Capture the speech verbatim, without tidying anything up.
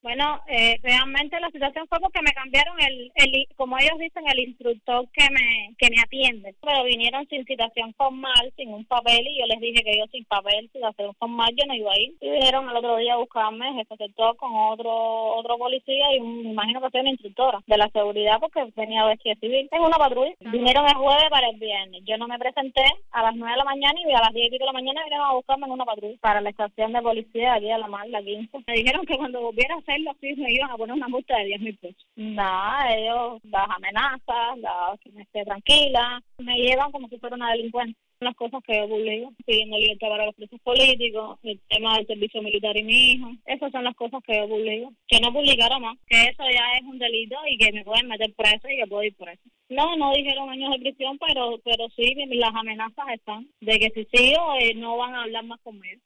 Bueno, eh, realmente la situación fue porque me cambiaron el, el, como ellos dicen, el instructor que me que me atiende. Pero vinieron sin citación formal, sin un papel, y yo les dije que yo sin papel, sin citación formal, yo no iba a ir. Y vinieron al otro día a buscarme, se acercó con otro otro policía y un, me imagino que soy una instructora de la seguridad porque venía vestida civil en una patrulla. Claro. Vinieron el jueves para el viernes. Yo no me presenté a las nueve de la mañana y a las diez y pico de la mañana vinieron a buscarme en una patrulla para la estación de policía aquí a la Mar, la quince. Me dijeron que cuando volviera a hacerlo así me iban a poner una multa de diez mil pesos. Nada, ellos las amenazas, las que me esté tranquila, me llevan como si fuera una delincuente. Las cosas que yo publico, pidiendo libertad para los presos políticos, el tema del servicio militar y mi hijo, esas son las cosas que yo publico. Que no publicara más, que eso ya es un delito y que me pueden meter preso y que puedo ir preso. No, no dijeron años de prisión, pero pero sí, las amenazas están de que si sigo eh, no van a hablar más conmigo.